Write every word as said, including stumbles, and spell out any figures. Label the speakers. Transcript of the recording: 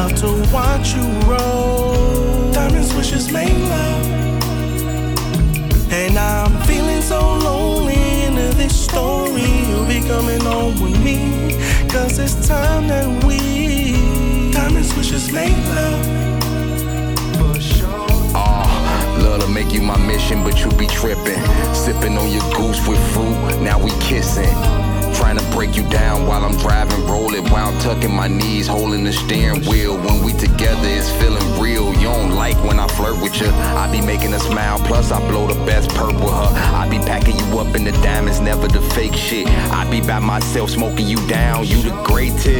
Speaker 1: love to watch you roll. Diamonds wishes make love. And I'm feeling so lonely into this story. You'll be coming home with me, cause it's time that we diamonds wishes make love. For sure.
Speaker 2: Ah, love to make you my mission, but you be tripping. Sipping on your goose with fruit, now we kissing. Trying to break you down while I'm driving, rolling while tucking my knees, holding the steering wheel. When we together, it's feeling real. You don't like when I flirt with you. I be making her smile, plus I blow the best perp with her. I be packing you up in the diamonds, never the fake shit. I be by myself, smoking you down, you the greatest.